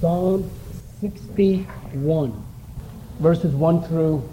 Psalm 61, verses 1 through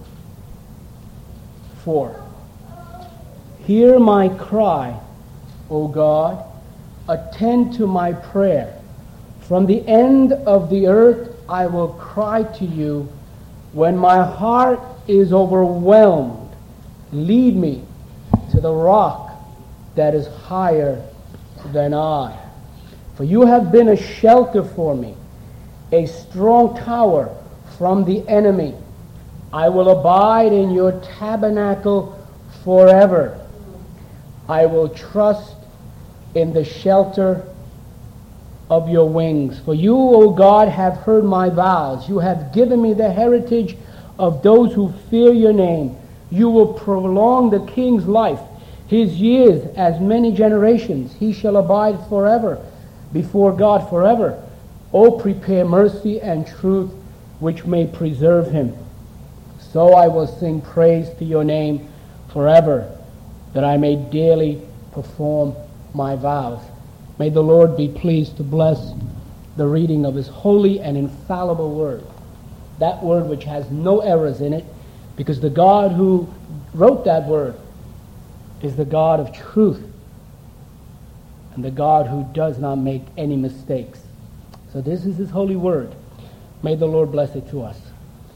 4. Hear my cry, O God, attend to my prayer. From the end of the earth I will cry to you. When my heart is overwhelmed, lead me to the rock that is higher than I. For you have been a shelter for me, a strong tower from the enemy. I will abide in your tabernacle forever. I will trust in the shelter of your wings. For you, O God, have heard my vows. You have given me the heritage of those who fear your name. You will prolong the king's life, his years as many generations. He shall abide forever before God forever. O prepare mercy and truth, which may preserve him. So I will sing praise to your name forever, that I may daily perform my vows. May the Lord be pleased to bless the reading of his holy and infallible word. That word which has no errors in it, because the God who wrote that word is the God of truth and the God who does not make any mistakes. So this is his holy word. May the Lord bless it to us.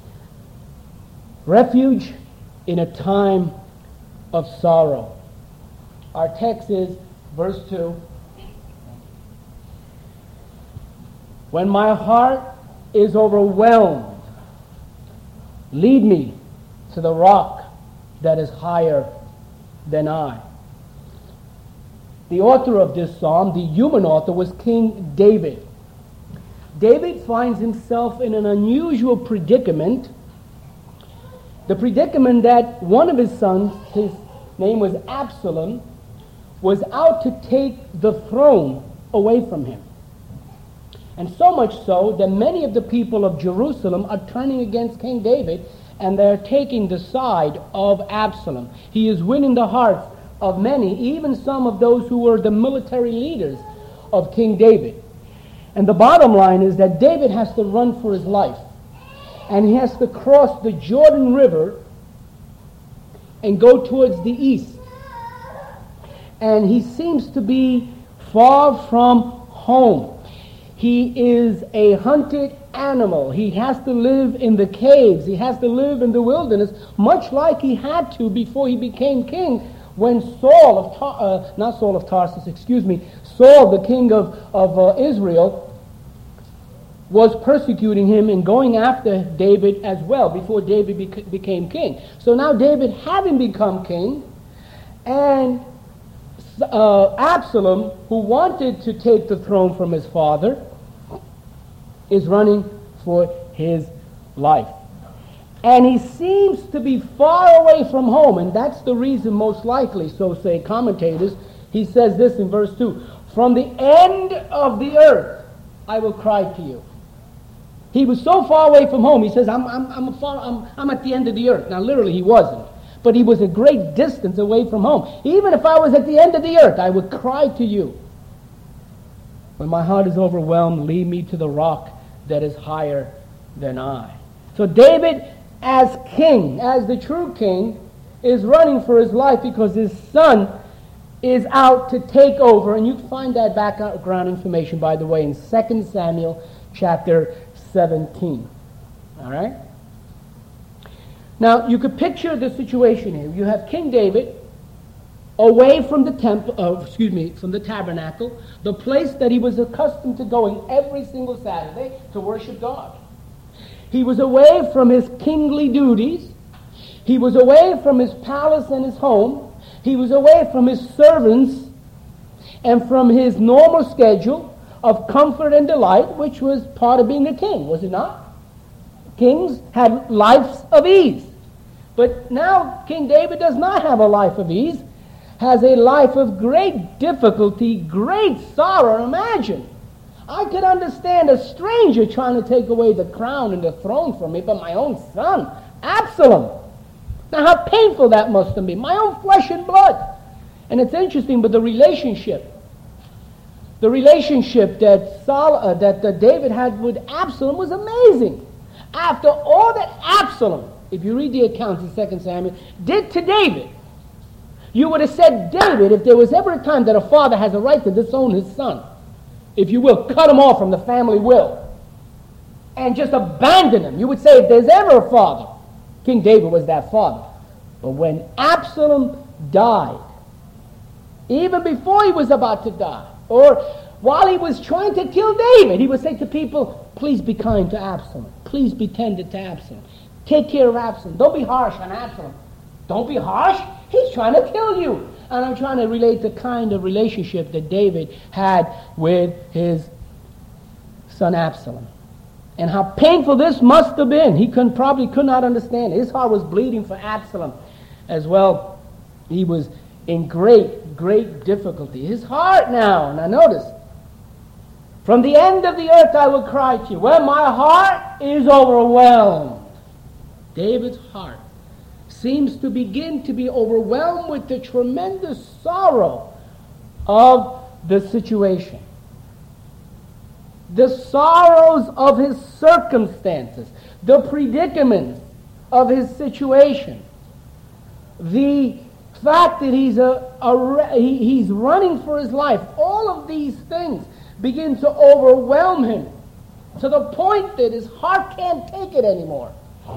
Refuge in a time of sorrow. Our text is verse 2. When my heart is overwhelmed, lead me to the rock that is higher than I. The author of this psalm, the human author, was King David. David finds himself in an unusual predicament. The predicament that one of his sons, his name was Absalom, was out to take the throne away from him. And so much so that many of the people of Jerusalem are turning against King David, and they're taking the side of Absalom. He is winning the hearts of many, even some of those who were the military leaders of King David. And the bottom line is that David has to run for his life. And he has to cross the Jordan River and go towards the east. And he seems to be far from home. He is a hunted animal. He has to live in the caves. He has to live in the wilderness, much like he had to before he became king, when Saul, the king of Israel, was persecuting him and going after David as well before David became king. So now David, having become king, and Absalom, who wanted to take the throne from his father, is running for his life. And he seems to be far away from home, and that's the reason most likely, so say commentators. He says this in verse 2, from the end of the earth I will cry to you. He was so far away from home, he says, I'm at the end of the earth. Now literally he wasn't, but he was a great distance away from home. Even if I was at the end of the earth, I would cry to you. When my heart is overwhelmed, lead me to the rock that is higher than I. So David, as king, as the true king, is running for his life because his son is out to take over. And you can find that background information, by the way, in 2 Samuel chapter 17. All right? Now, you could picture the situation here. You have King David away from the from the tabernacle, the place that he was accustomed to going every single Saturday to worship God. He was away from his kingly duties. He was away from his palace and his home. He was away from his servants and from his normal schedule of comfort and delight, which was part of being a king, was it not? Kings had lives of ease. But now King David does not have a life of ease, has a life of great difficulty, great sorrow. Imagine, I could understand a stranger trying to take away the crown and the throne from me, but my own son, Absalom. Now how painful that must have been. My own flesh and blood. And it's interesting, but the relationship The relationship that David had with Absalom was amazing. After all that Absalom, if you read the accounts in 2 Samuel, did to David, you would have said, David, if there was ever a time that a father has a right to disown his son, if you will, cut him off from the family will, and just abandon him, you would say, if there's ever a father, King David was that father. But when Absalom died, even before he was about to die, or while he was trying to kill David, he would say to people, please be kind to Absalom. Please be tender to Absalom. Take care of Absalom. Don't be harsh on Absalom. Don't be harsh. He's trying to kill you. And I'm trying to relate the kind of relationship that David had with his son Absalom. And how painful this must have been. He probably could not understand it. His heart was bleeding for Absalom as well. He was in great, great difficulty. His heart now notice, from the end of the earth I will cry to you. When my heart is overwhelmed. David's heart seems to begin to be overwhelmed with the tremendous sorrow of the situation. The sorrows of his circumstances, the predicaments of his situation, the fact that he's running for his life, all of these things begin to overwhelm him to the point that his heart can't take it anymore.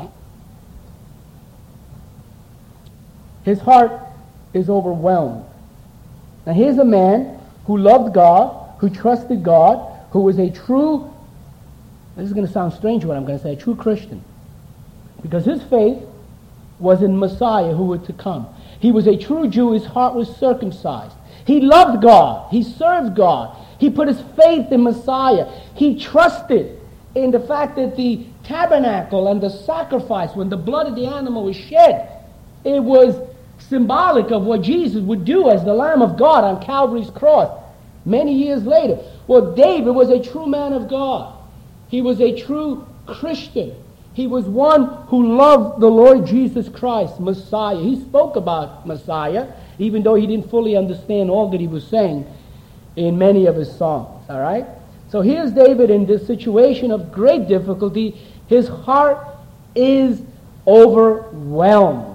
His heart is overwhelmed. Now here's a man who loved God, who trusted God, who was a true, this is going to sound strange what I'm going to say, a true Christian. Because his faith was in Messiah who was to come. He was a true Jew. His heart was circumcised. He loved God. He served God. He put his faith in Messiah. He trusted in the fact that the tabernacle and the sacrifice, when the blood of the animal was shed, it was symbolic of what Jesus would do as the Lamb of God on Calvary's cross many years later. Well, David was a true man of God. He was a true Christian. He was one who loved the Lord Jesus Christ, Messiah. He spoke about Messiah, even though he didn't fully understand all that he was saying in many of his songs. All right? So here's David in this situation of great difficulty. His heart is overwhelmed.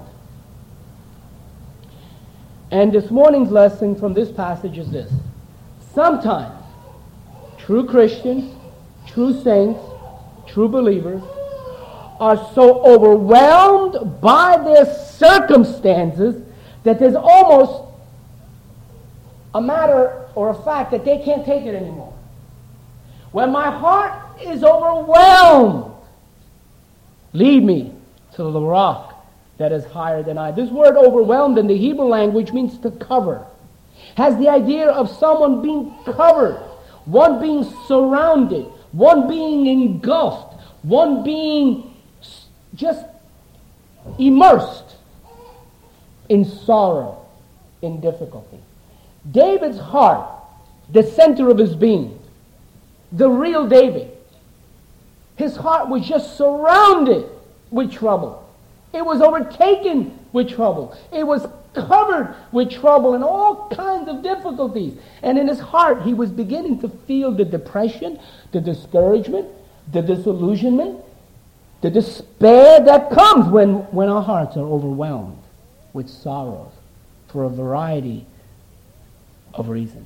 And this morning's lesson from this passage is this. Sometimes true Christians, true saints, true believers are so overwhelmed by their circumstances that there's almost a matter or a fact that they can't take it anymore. When my heart is overwhelmed, lead me to the rock that is higher than I. This word overwhelmed in the Hebrew language means to cover. Has the idea of someone being covered, one being surrounded, one being engulfed, one being just immersed in sorrow, in difficulty. David's heart, the center of his being, the real David, his heart was just surrounded with trouble. It was overtaken with trouble. It was covered with trouble and all kinds of difficulties. And in his heart, he was beginning to feel the depression, the discouragement, the disillusionment, the despair that comes when our hearts are overwhelmed with sorrows for a variety of reasons.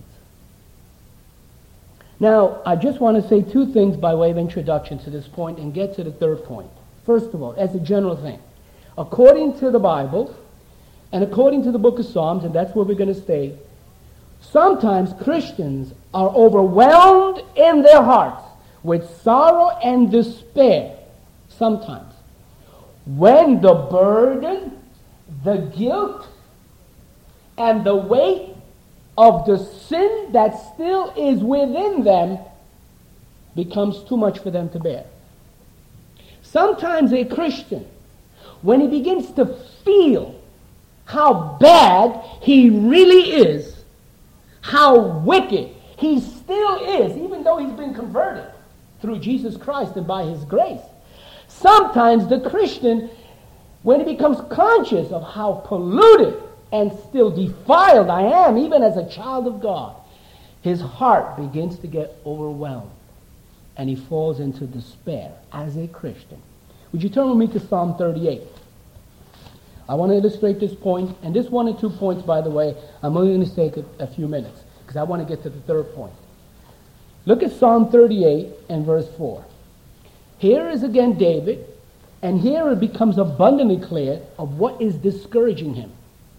Now, I just want to say two things by way of introduction to this point and get to the third point. First of all, as a general thing, according to the Bible and according to the book of Psalms, and that's where we're going to stay, sometimes Christians are overwhelmed in their hearts with sorrow and despair. Sometimes. When the burden, the guilt, and the weight of the sin that still is within them becomes too much for them to bear. Sometimes a Christian, when he begins to feel how bad he really is, how wicked he still is, even though he's been converted through Jesus Christ and by his grace, sometimes the Christian, when he becomes conscious of how polluted and still defiled I am, even as a child of God, his heart begins to get overwhelmed, and he falls into despair as a Christian. Would you turn with me to Psalm 38? I want to illustrate this point, and this 1 and 2 points, by the way, I'm only going to take a few minutes, because I want to get to the third point. Look at Psalm 38 and verse 4. Here is again David, and here it becomes abundantly clear of what is discouraging him.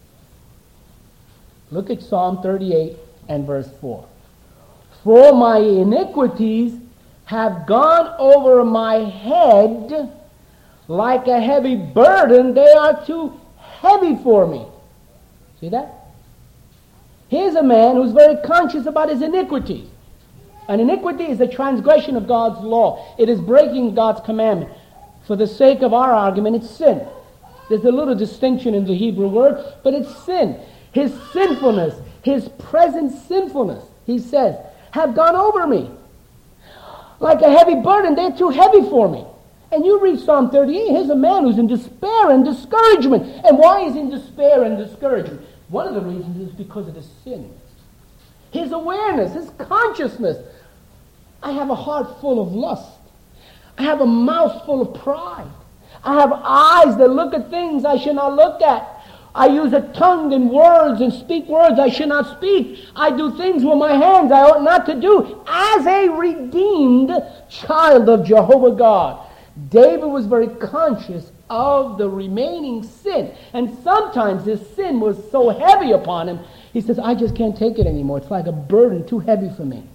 Look at Psalm 38 and verse 4. For my iniquities have gone over my head like a heavy burden. They are too heavy for me. See that? Here's a man who's very conscious about his iniquities. An iniquity is a transgression of God's law. It is breaking God's commandment. For the sake of our argument, it's sin. There's a little distinction in the Hebrew word, but it's sin. His sinfulness, his present sinfulness, he says, have gone over me. Like a heavy burden, they're too heavy for me. And you read Psalm 38, here's a man who's in despair and discouragement. And why is he in despair and discouragement? One of the reasons is because of his sin. His awareness, his consciousness. I have a heart full of lust. I have a mouth full of pride. I have eyes that look at things I should not look at. I use a tongue and words and speak words I should not speak. I do things with my hands I ought not to do. As a redeemed child of Jehovah God, David was very conscious of the remaining sin. And sometimes this sin was so heavy upon him, he says, I just can't take it anymore. It's like a burden too heavy for me.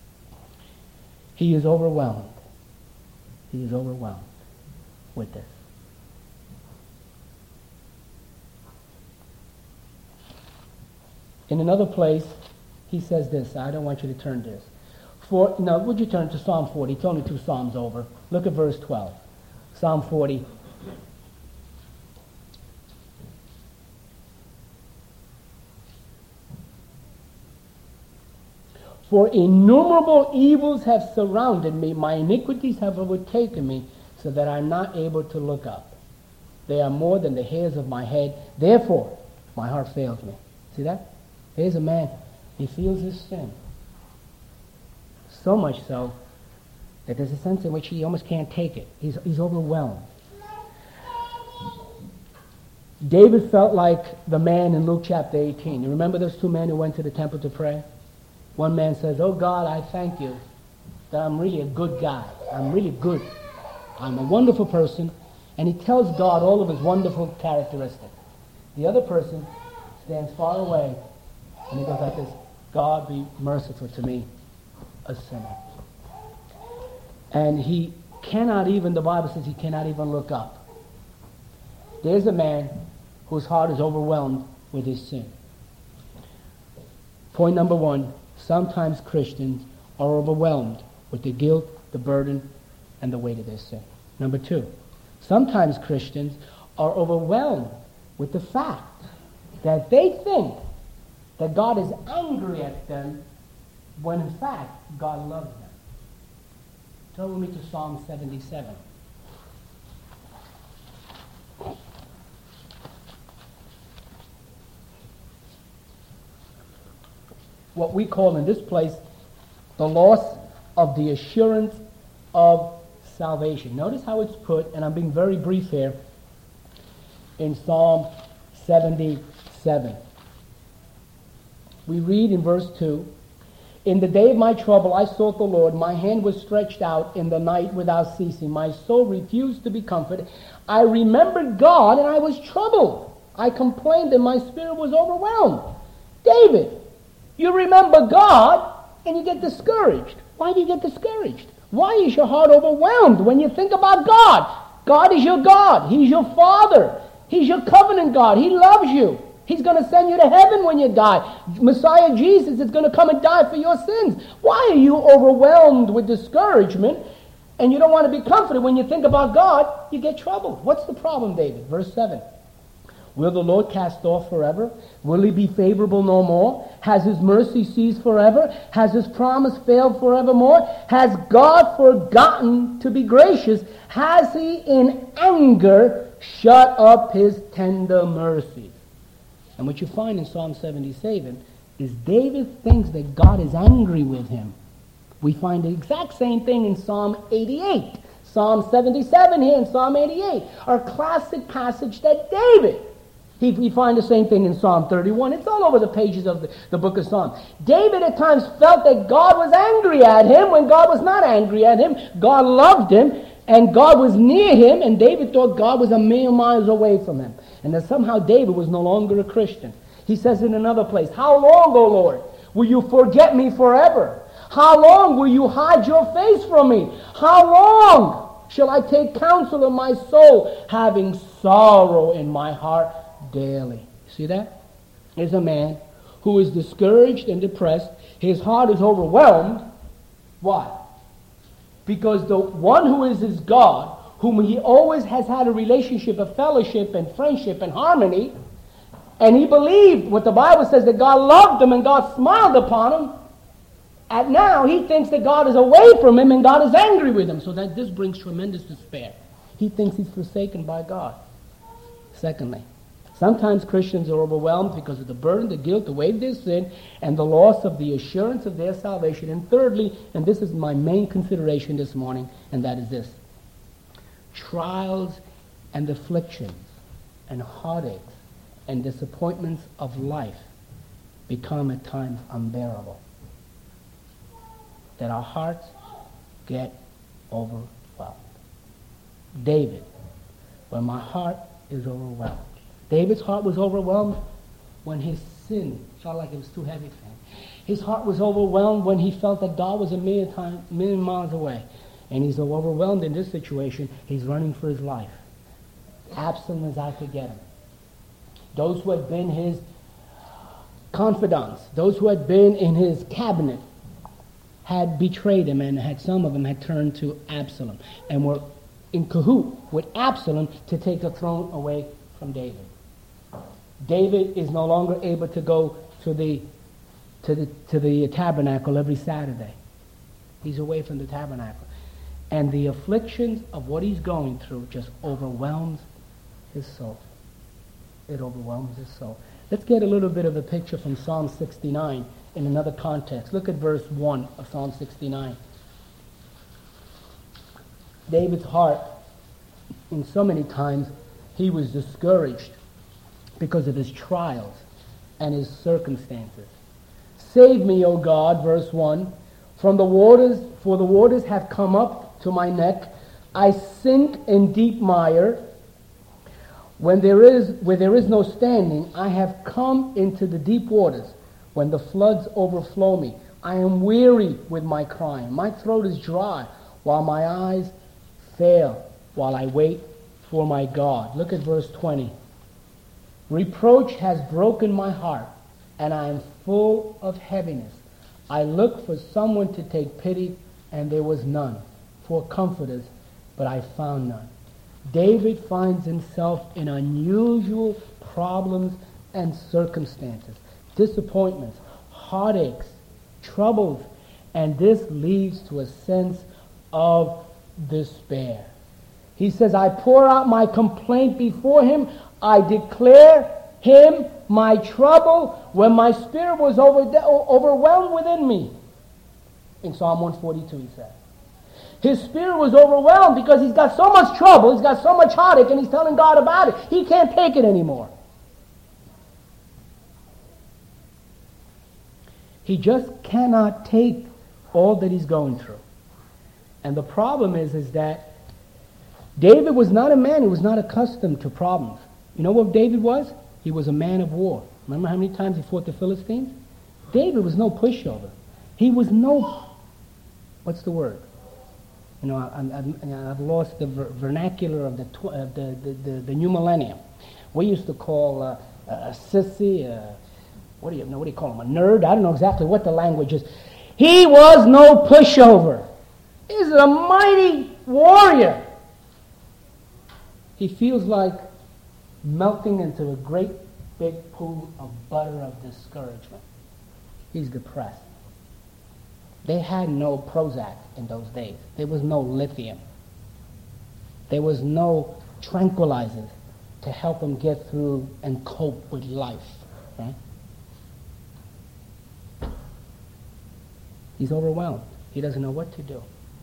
He is overwhelmed. He is overwhelmed with this. In another place, he says this. I don't want you to turn to this. Would you turn to Psalm 40? It's only 2 Psalms over. Look at verse 12. Psalm 40. For innumerable evils have surrounded me. My iniquities have overtaken me, so that I'm not able to look up. They are more than the hairs of my head. Therefore, my heart fails me. See that? Here's a man. He feels his sin. So much so that there's a sense in which he almost can't take it. He's overwhelmed. David felt like the man in Luke chapter 18. You remember those 2 men who went to the temple to pray? One man says, oh God, I thank you that I'm really a good guy. I'm really good. I'm a wonderful person. And he tells God all of his wonderful characteristics. The other person stands far away and he goes like this, God be merciful to me, a sinner. And he cannot even, the Bible says he cannot even look up. There's a man whose heart is overwhelmed with his sin. Point number 1, sometimes Christians are overwhelmed with the guilt, the burden, and the weight of their sin. Number 2, sometimes Christians are overwhelmed with the fact that they think that God is angry at them when in fact God loves them. Turn with me to Psalm 77. What we call in this place the loss of the assurance of salvation. Notice how it's put, and I'm being very brief here, in Psalm 77. We read in verse 2, in the day of my trouble I sought the Lord. My hand was stretched out in the night without ceasing. My soul refused to be comforted. I remembered God and I was troubled. I complained and my spirit was overwhelmed. David, you remember God and you get discouraged. Why do you get discouraged? Why is your heart overwhelmed when you think about God? God is your God. He's your Father. He's your covenant God. He loves you. He's going to send you to heaven when you die. Messiah Jesus is going to come and die for your sins. Why are you overwhelmed with discouragement and you don't want to be comforted when you think about God? You get troubled. What's the problem, David? Verse 7. Will the Lord cast off forever? Will he be favorable no more? Has his mercy ceased forever? Has his promise failed forevermore? Has God forgotten to be gracious? Has he in anger shut up his tender mercies? And what you find in Psalm 77 is David thinks that God is angry with him. We find the exact same thing in Psalm 88. Psalm 77 here and Psalm 88 are classic passage that David. We find the same thing in Psalm 31. It's all over the pages of the book of Psalms. David at times felt that God was angry at him when God was not angry at him. God loved him and God was near him, and David thought God was a million miles away from him. And that somehow David was no longer a Christian. He says in another place, "How long, O Lord, will you forget me forever? How long will you hide your face from me? How long shall I take counsel in my soul, having sorrow in my heart daily?" See that? There's a man who is discouraged and depressed. His heart is overwhelmed. Why? Because the one who is his God, whom he always has had a relationship of fellowship and friendship and harmony, and he believed what the Bible says, that God loved him and God smiled upon him, and now he thinks that God is away from him and God is angry with him. So that this brings tremendous despair. He thinks he's forsaken by God. Secondly, sometimes Christians are overwhelmed because of the burden, the guilt, the weight of their sin, and the loss of the assurance of their salvation. And thirdly, and this is my main consideration this morning, and that is this: trials and afflictions and heartaches and disappointments of life become at times unbearable. That our hearts get overwhelmed. David, when my heart is overwhelmed. David's heart was overwhelmed when his sin felt like it was too heavy for him. His heart was overwhelmed when he felt that God was a million miles away. And he's so overwhelmed in this situation, he's running for his life. Absalom is out to get him. Those who had been his confidants, those who had been in his cabinet, had betrayed him, and some of them had turned to Absalom and were in cahoot with Absalom to take the throne away from David. David is no longer able to go to the tabernacle every Saturday. He's away from the tabernacle. And the afflictions of what he's going through just overwhelms his soul. It overwhelms his soul. Let's get a little bit of a picture from Psalm 69 in another context. Look at verse 1 of Psalm 69. David's heart, in so many times, he was discouraged because of his trials and his circumstances. Save me, O God, verse 1, from the waters, for the waters have come up to my neck. I sink in deep mire. Where there is no standing, I have come into the deep waters. When the floods overflow me, I am weary with my crying. My throat is dry, while my eyes fail, while I wait for my God. Look at verse 20. Reproach has broken my heart, and I am full of heaviness. I looked for someone to take pity, and there was none, for comforters, but I found none. David finds himself in unusual problems and circumstances, disappointments, heartaches, troubles, and this leads to a sense of despair. He says, I pour out my complaint before him. I declare him my trouble when my spirit was overwhelmed within me. In Psalm 142 he says. His spirit was overwhelmed because he's got so much trouble, he's got so much heartache, and he's telling God about it. He can't take it anymore. He just cannot take all that he's going through. And the problem is that David was not a man who was not accustomed to problems. You know what David was? He was a man of war. Remember how many times he fought the Philistines? David was no pushover. He was no, what's the word? You know, I've lost the vernacular of the new millennium. We used to call a sissy, what do you call him, a nerd? I don't know exactly what the language is. He was no pushover. He's a mighty warrior. He feels like melting into a great big pool of butter of discouragement. He's depressed. They had no Prozac in those days. There was no lithium. There was no tranquilizers to help him get through and cope with life. Right? He's overwhelmed. He doesn't know what to do.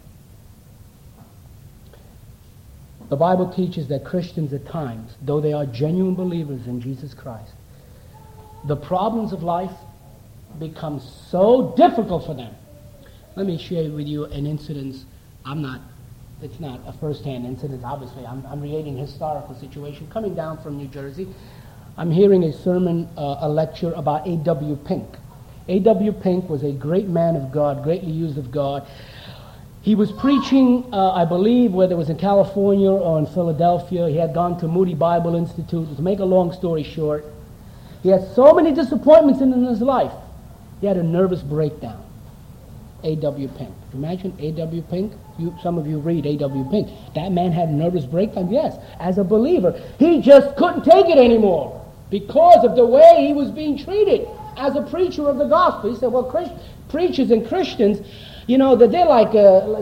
The Bible teaches that Christians at times, though they are genuine believers in Jesus Christ, the problems of life become so difficult for them. Let me share with you an incident. It's not a first-hand incident, obviously. I'm relating a historical situation. Coming down from New Jersey, I'm hearing a sermon, a lecture about A.W. Pink. A.W. Pink was a great man of God, greatly used of God. He was preaching, I believe, whether it was in California or in Philadelphia. He had gone to Moody Bible Institute. To make a long story short, he had so many disappointments in his life. He had a nervous breakdown. A.W. Pink. Imagine A.W. Pink. Some of you read A.W. Pink. That man had a nervous breakdown. Yes, as a believer. He just couldn't take it anymore because of the way he was being treated as a preacher of the gospel. He said, well, preachers and Christians, you know, that they're like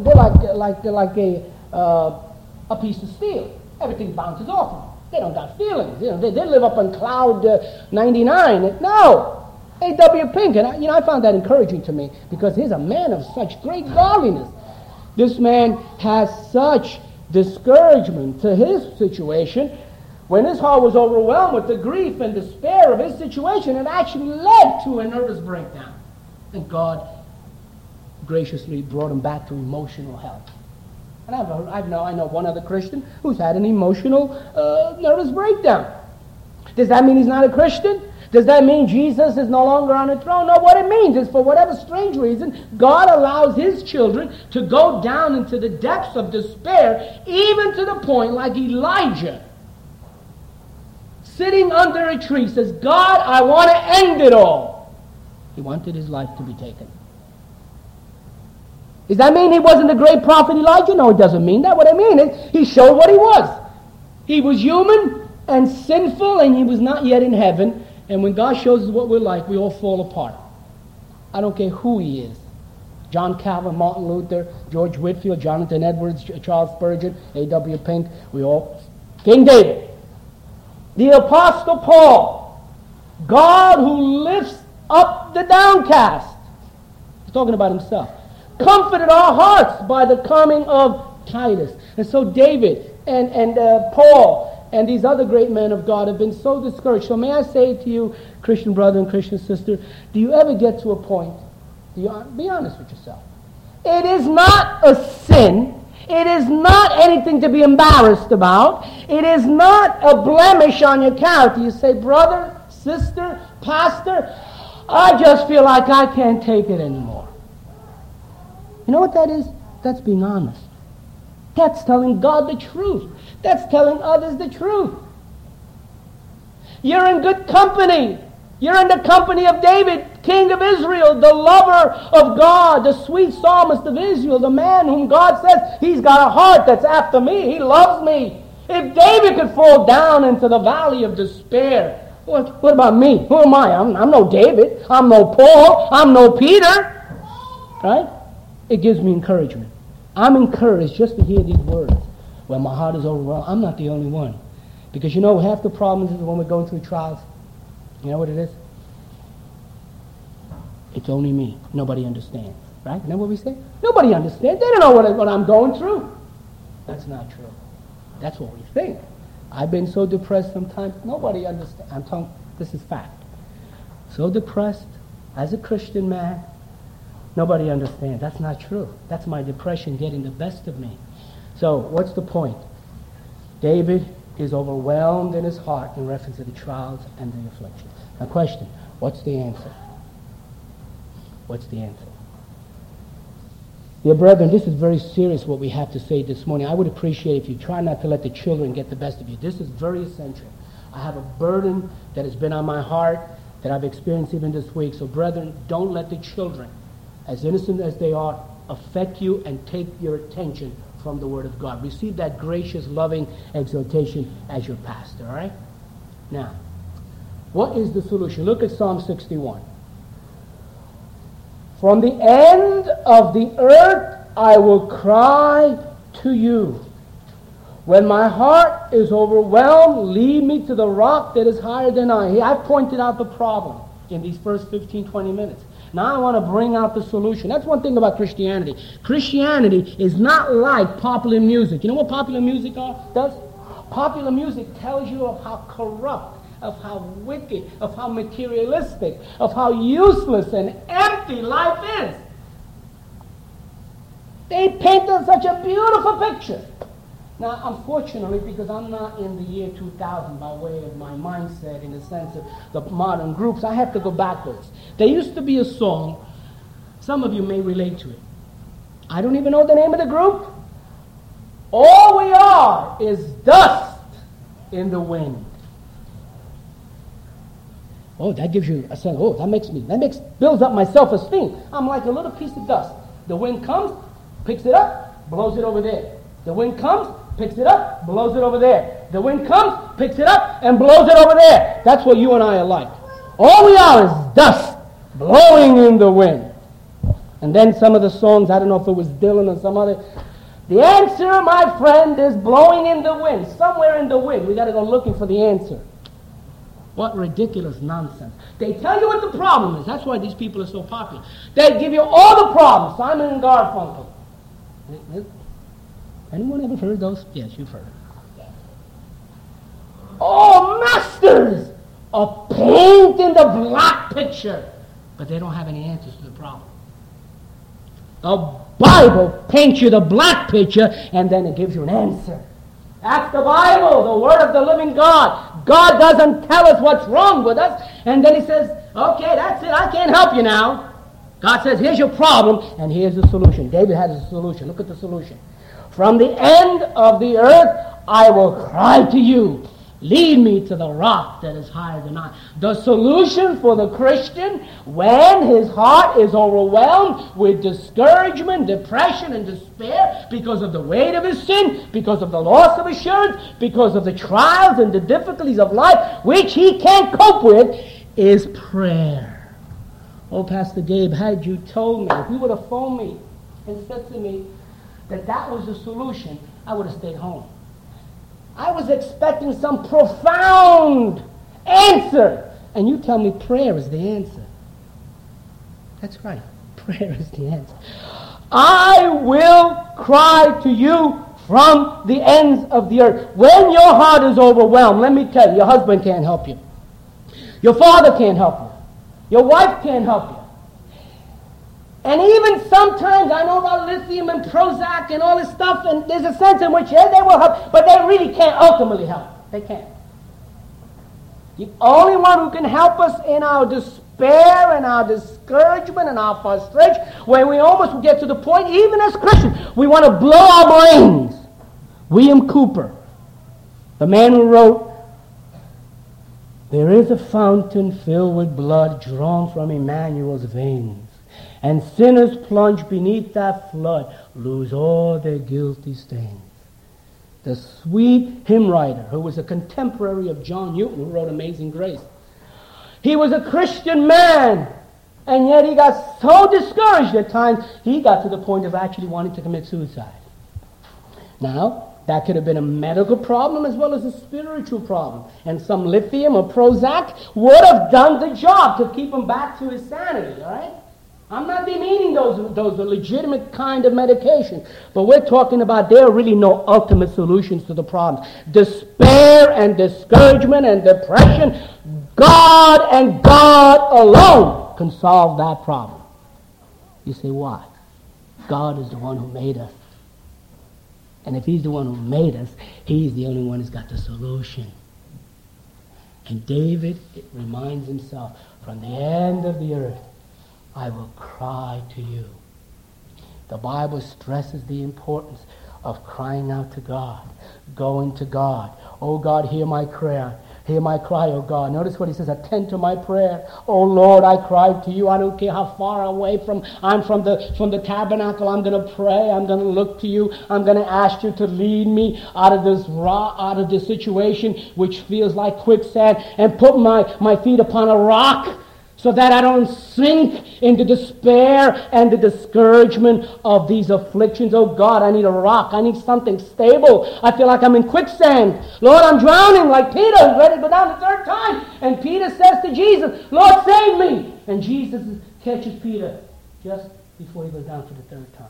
a piece of steel. Everything bounces off them. They don't got feelings. You know, they live up on cloud 99. No. A.W. Pink, and I found that encouraging to me because he's a man of such great godliness. This man has such discouragement to his situation. When his heart was overwhelmed with the grief and despair of his situation, it actually led to a nervous breakdown. And God graciously brought him back to emotional health. And I know one other Christian who's had an emotional nervous breakdown. Does that mean he's not a Christian? Does that mean Jesus is no longer on the throne? No, what it means is for whatever strange reason, God allows his children to go down into the depths of despair, even to the point like Elijah, sitting under a tree, says, God, I want to end it all. He wanted his life to be taken. Does that mean he wasn't the great prophet Elijah? No, it doesn't mean that. What I mean is he showed what he was. He was human and sinful, and he was not yet in heaven. And when God shows us what we're like, we all fall apart. I don't care who he is. John Calvin, Martin Luther, George Whitefield, Jonathan Edwards, Charles Spurgeon, A.W. Pink, King David. The Apostle Paul, God who lifts up the downcast. He's talking about himself. Comforted our hearts by the coming of Titus. And so David and Paul and these other great men of God have been so discouraged. So may I say to you, Christian brother and Christian sister, do you ever get to a point, be honest with yourself, it is not a sin, it is not anything to be embarrassed about, it is not a blemish on your character. You say, brother, sister, pastor, I just feel like I can't take it anymore. You know what that is? That's being honest. That's telling God the truth. That's telling others the truth. You're in good company. You're in the company of David, king of Israel, the lover of God, the sweet psalmist of Israel, the man whom God says, he's got a heart that's after me. He loves me. If David could fall down into the valley of despair, what about me? Who am I? I'm no David. I'm no Paul. I'm no Peter. Right? It gives me encouragement. I'm encouraged just to hear these words. When my heart is overwhelmed, I'm not the only one. Because you know, half the problems is when we're going through trials. You know what it is? It's only me. Nobody understands. Right? Isn't that what we say? Nobody understands. They don't know what I'm going through. That's not true. That's what we think. I've been so depressed sometimes, nobody understands. I'm telling you, this is fact. So depressed, as a Christian man, nobody understands. That's not true. That's my depression getting the best of me. So, what's the point? David is overwhelmed in his heart in reference to the trials and the afflictions. Now, question, what's the answer? What's the answer? Dear brethren, this is very serious what we have to say this morning. I would appreciate if you try not to let the children get the best of you. This is very essential. I have a burden that has been on my heart that I've experienced even this week. So, brethren, don't let the children, as innocent as they are, affect you and take your attention from the Word of God. Receive that gracious, loving exhortation as your pastor, all right? Now, what is the solution? Look at Psalm 61. From the end of the earth I will cry to you. When my heart is overwhelmed, lead me to the rock that is higher than I. I've pointed out the problem in these first 15, 20 minutes. Now I want to bring out the solution. That's one thing about Christianity. Christianity is not like popular music. You know what popular music does? Popular music tells you of how corrupt, of how wicked, of how materialistic, of how useless and empty life is. They paint us such a beautiful picture. Now, unfortunately, because I'm not in the year 2000 by way of my mindset in the sense of the modern groups, I have to go backwards. There used to be a song, some of you may relate to it. I don't even know the name of the group. All we are is dust in the wind. Oh, that gives you a sense. Oh, builds up my self-esteem. I'm like a little piece of dust. The wind comes, picks it up, blows it over there. The wind comes, picks it up, blows it over there. The wind comes, picks it up, and blows it over there. That's what you and I are like. All we are is dust blowing in the wind. And then some of the songs, I don't know if it was Dylan or some other. The answer, my friend, is blowing in the wind. Somewhere in the wind. We got to go looking for the answer. What ridiculous nonsense. They tell you what the problem is. That's why these people are so popular. They give you all the problems. Simon and Garfunkel. Anyone ever heard those? Yes, you've heard. Oh, masters of painting the black picture. But they don't have any answers to the problem. The Bible paints you the black picture, and then it gives you an answer. That's the Bible, the Word of the living God. God doesn't tell us what's wrong with us, and then He says, okay, that's it, I can't help you now. God says, here's your problem, and here's the solution. David has a solution. Look at the solution. From the end of the earth, I will cry to you. Lead me to the rock that is higher than I. The solution for the Christian, when his heart is overwhelmed with discouragement, depression, and despair because of the weight of his sin, because of the loss of assurance, because of the trials and the difficulties of life, which he can't cope with, is prayer. Oh, Pastor Gabe, had you told me, if you would have phoned me and said to me that was the solution, I would have stayed home. I was expecting some profound answer. And you tell me prayer is the answer. That's right. Prayer is the answer. I will cry to you from the ends of the earth. When your heart is overwhelmed, let me tell you, your husband can't help you. Your father can't help you. Your wife can't help you. And even sometimes, I know about lithium and Prozac and all this stuff, and there's a sense in which they will help, but they really can't ultimately help. They can't. The only one who can help us in our despair and our discouragement and our frustration, when we almost get to the point, even as Christians, we want to blow our brains. William Cooper, the man who wrote, "There is a fountain filled with blood drawn from Emmanuel's veins. And sinners plunged beneath that flood lose all their guilty stains." The sweet hymn writer, who was a contemporary of John Newton, who wrote Amazing Grace. He was a Christian man, and yet he got so discouraged at times, he got to the point of actually wanting to commit suicide. Now, that could have been a medical problem as well as a spiritual problem. And some lithium or Prozac would have done the job to keep him back to his sanity, all right? I'm not demeaning those are legitimate kind of medication, but we're talking about there are really no ultimate solutions to the problems. Despair and discouragement and depression, God and God alone can solve that problem. You say, why? God is the one who made us. And if He's the one who made us, He's the only one who's got the solution. And David, it reminds himself, from the end of the earth, I will cry to you. The Bible stresses the importance of crying out to God, going to God. Oh God, hear my prayer. Hear my cry, oh God. Notice what he says, attend to my prayer. Oh Lord, I cried to you. I don't care how far away I'm from the tabernacle. I'm going to pray. I'm going to look to you. I'm going to ask you to lead me out of this situation which feels like quicksand, and put my feet upon a rock, so that I don't sink into despair and the discouragement of these afflictions. Oh God, I need a rock. I need something stable. I feel like I'm in quicksand. Lord, I'm drowning like Peter, who's ready to go down the third time. And Peter says to Jesus, Lord, save me. And Jesus catches Peter just before he goes down for the third time.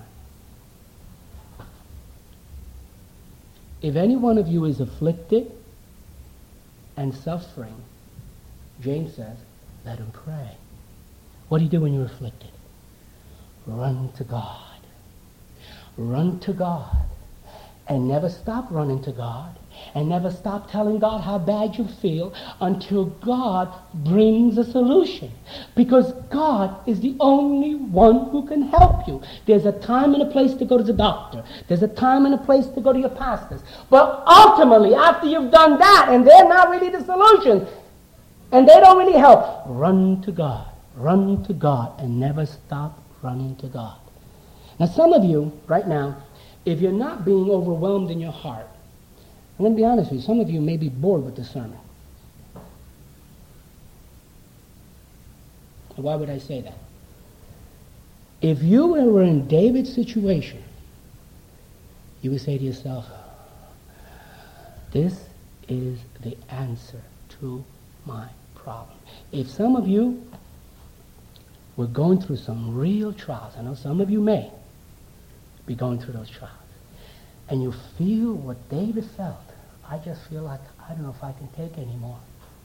If any one of you is afflicted and suffering, James says, let him pray. What do you do when you're afflicted? Run to God. Run to God. And never stop running to God. And never stop telling God how bad you feel until God brings a solution. Because God is the only one who can help you. There's a time and a place to go to the doctor. There's a time and a place to go to your pastors. But ultimately, after you've done that, and they're not really the solution, and they don't really help, run to God. Run to God and never stop running to God. Now, some of you, right now, if you're not being overwhelmed in your heart, I'm going to be honest with you, some of you may be bored with the sermon. Why would I say that? If you were in David's situation, you would say to yourself, this is the answer to my problem. If some of you were going through some real trials, I know some of you may be going through those trials, and you feel what David felt, I just feel like, I don't know if I can take anymore,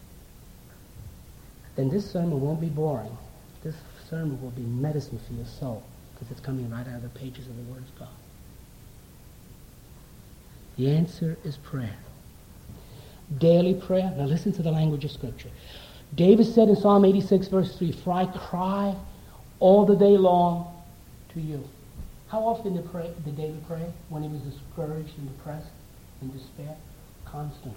then this sermon won't be boring. This sermon will be medicine for your soul, because it's coming right out of the pages of the Word of God. The answer is prayer. Daily prayer. Now listen to the language of Scripture. David said in Psalm 86, verse 3, for I cry all the day long to you. How often did David pray? When he was discouraged and depressed and despair? Constantly.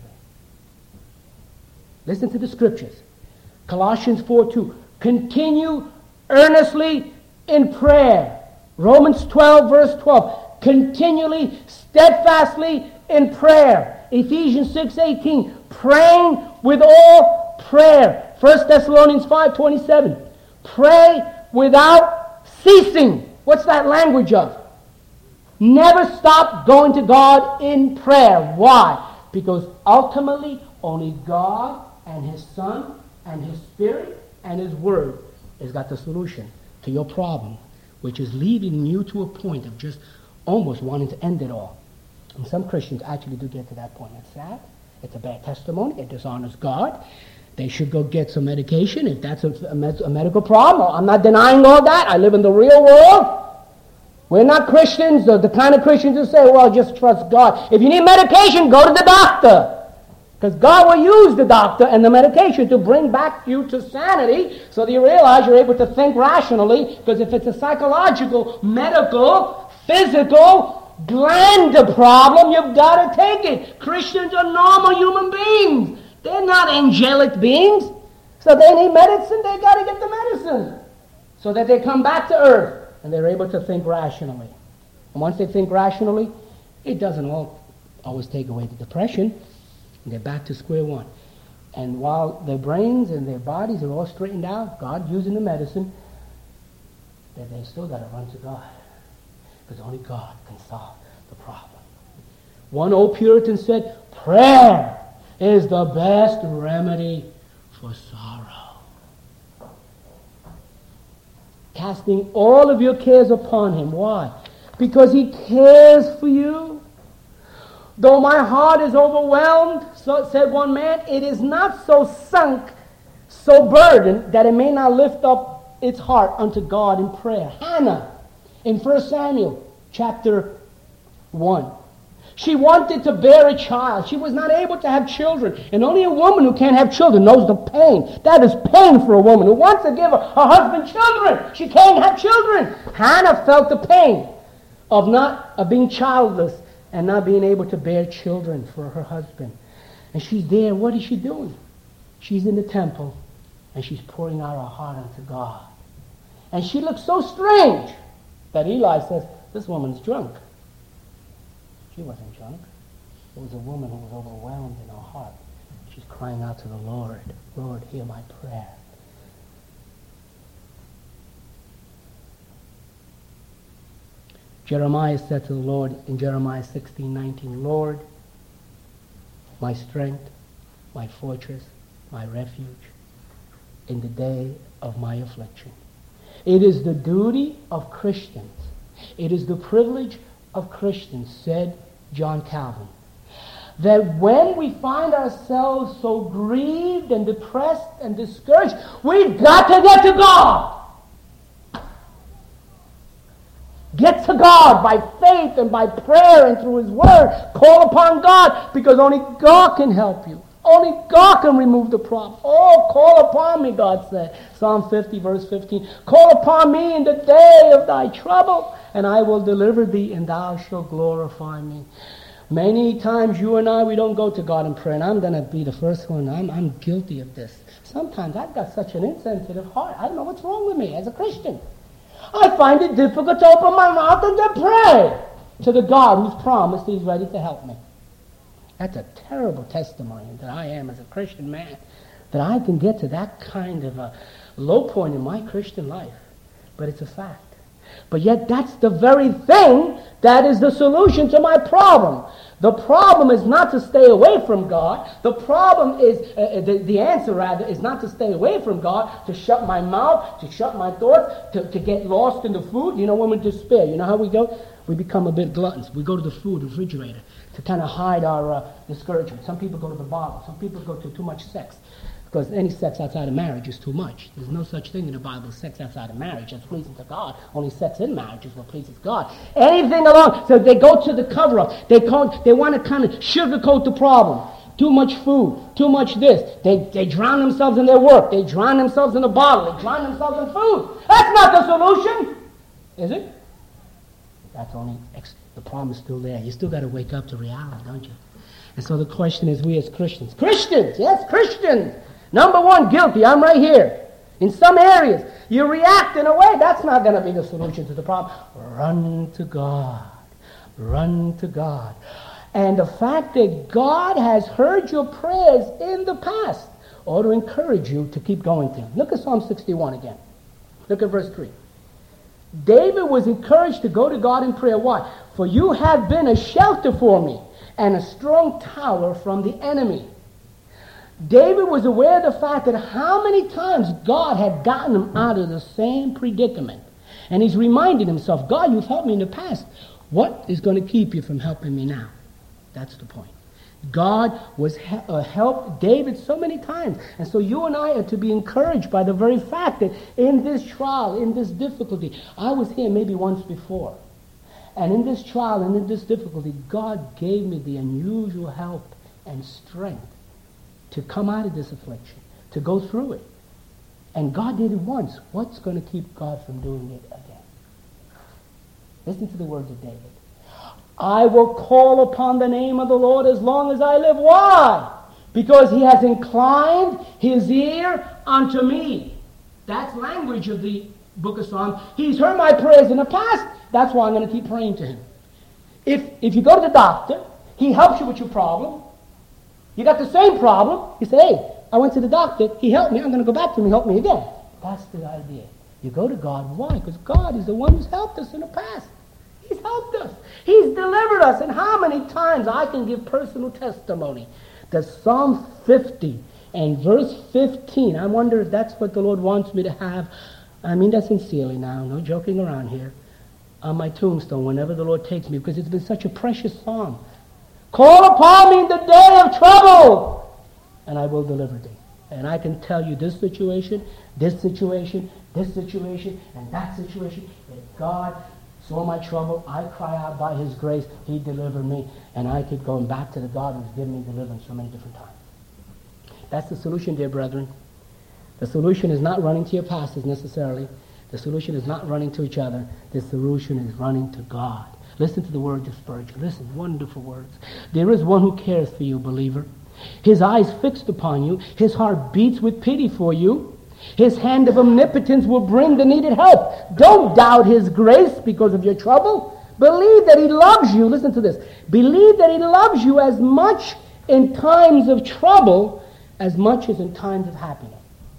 Listen to the Scriptures. Colossians 4:2. Continue earnestly in prayer. Romans 12, verse 12. Continually, steadfastly in prayer. Ephesians 6:18. Praying with all prayer. 1 Thessalonians 5:27. Pray without ceasing. What's that language of? Never stop going to God in prayer. Why? Because ultimately, only God and His Son and His Spirit and His Word has got the solution to your problem, which is leading you to a point of just almost wanting to end it all. And some Christians actually do get to that point. It's sad. It's a bad testimony. It dishonors God. They should go get some medication if that's a medical problem. I'm not denying all that. I live in the real world. We're not Christians, the kind of Christians who say, well, just trust God. If you need medication, go to the doctor. Because God will use the doctor and the medication to bring back you to sanity so that you realize you're able to think rationally. Because if it's a psychological, medical, physical, gland problem, you've got to take it. Christians are normal human beings. They're not angelic beings. So they need medicine, they got to get the medicine. So that they come back to earth and they're able to think rationally. And once they think rationally, it doesn't always take away the depression. And they're back to square one. And while their brains and their bodies are all straightened out, God using the medicine, then they still got to run to God. Because only God can solve the problem. One old Puritan said, prayer is the best remedy for sorrow. Casting all of your cares upon Him. Why? Because He cares for you. Though my heart is overwhelmed, so said one man, it is not so sunk, so burdened, that it may not lift up its heart unto God in prayer. Hannah, in 1 Samuel chapter 1. She wanted to bear a child. She was not able to have children. And only a woman who can't have children knows the pain. That is pain for a woman who wants to give her husband children. She can't have children. Hannah felt the pain of being childless and not being able to bear children for her husband. And she's there. What is she doing? She's in the temple and she's pouring out her heart unto God. And she looks so strange that Eli says, this woman's drunk. She wasn't drunk. It was a woman who was overwhelmed in her heart. She's crying out to the Lord, Lord, hear my prayer. Jeremiah said to the Lord in Jeremiah 16:19, Lord, my strength, my fortress, my refuge, in the day of my affliction. It is the duty of Christians. It is the privilege of Christians, said John Calvin, that when we find ourselves so grieved and depressed and discouraged, we've got to get to God. Get to God by faith and by prayer and through His Word. Call upon God, because only God can help you. Only God can remove the problem. Oh, call upon me, God said. Psalm 50, verse 15. Call upon me in the day of thy trouble, and I will deliver thee, and thou shalt glorify me. Many times you and I, we don't go to God in prayer, and I'm going to be the first one. I'm guilty of this. Sometimes I've got such an insensitive heart. I don't know what's wrong with me as a Christian. I find it difficult to open my mouth and to pray to the God who's promised He's ready to help me. That's a terrible testimony that I am as a Christian man, that I can get to that kind of a low point in my Christian life. But it's a fact. But yet that's the very thing that is the solution to my problem. The problem is not to stay away from God. The problem is, the answer rather, is not to stay away from God, to shut my mouth, to shut my thoughts, to get lost in the food. You know, when we despair, you know how we go? We become a bit gluttons. We go to the food refrigerator to kind of hide our discouragement. Some people go to the bottle. Some people go to too much sex. Because any sex outside of marriage is too much. There's no such thing in the Bible as sex outside of marriage that's pleasing to God. Only sex in marriage is what pleases God. Anything along, so they go to the cover-up. They want to kind of sugarcoat the problem. Too much food, too much this. They drown themselves in their work. They drown themselves in a bottle. They drown themselves in food. That's not the solution, is it? That's only, the problem is still there. You still got to wake up to reality, don't you? And so the question is, we as Christians, yes, Christians, number one, guilty. I'm right here. In some areas, you react in a way. That's not going to be the solution to the problem. Run to God. Run to God. And the fact that God has heard your prayers in the past ought to encourage you to keep going to Him. Look at Psalm 61 again. Look at verse 3. David was encouraged to go to God in prayer. Why? For you have been a shelter for me and a strong tower from the enemy. David was aware of the fact that how many times God had gotten him out of the same predicament. And he's reminding himself, God, you've helped me in the past. What is going to keep you from helping me now? That's the point. God was helped David so many times. And so you and I are to be encouraged by the very fact that in this trial, in this difficulty, I was here maybe once before. And in this trial and in this difficulty, God gave me the unusual help and strength to come out of this affliction, to go through it. And God did it once. What's going to keep God from doing it again? Listen to the words of David. I will call upon the name of the Lord as long as I live. Why? Because He has inclined His ear unto me. That's language of the book of Psalms. He's heard my prayers in the past. That's why I'm going to keep praying to Him. If you go to the doctor, he helps you with your problem. You got the same problem. You say, hey, I went to the doctor. He helped me. I'm going to go back to him. He helped me again. That's the idea. You go to God. Why? Because God is the one who's helped us in the past. He's helped us. He's delivered us. And how many times I can give personal testimony that Psalm 50 and verse 15, I wonder if that's what the Lord wants me to have. I mean that sincerely now. No joking around here. On my tombstone, whenever the Lord takes me, because it's been such a precious psalm. Call upon me in the day of trouble, and I will deliver thee. And I can tell you this situation, and that situation. If God saw my trouble, I cry out by His grace, He delivered me, and I keep going back to the God who's given me deliverance so many different times. That's the solution, dear brethren. The solution is not running to your pastors necessarily. The solution is not running to each other. The solution is running to God. Listen to the words of Spurgeon. Listen, wonderful words. There is one who cares for you, believer. His eyes fixed upon you. His heart beats with pity for you. His hand of omnipotence will bring the needed help. Don't doubt His grace because of your trouble. Believe that He loves you. Listen to this. Believe that He loves you as much in times of trouble as much as in times of happiness.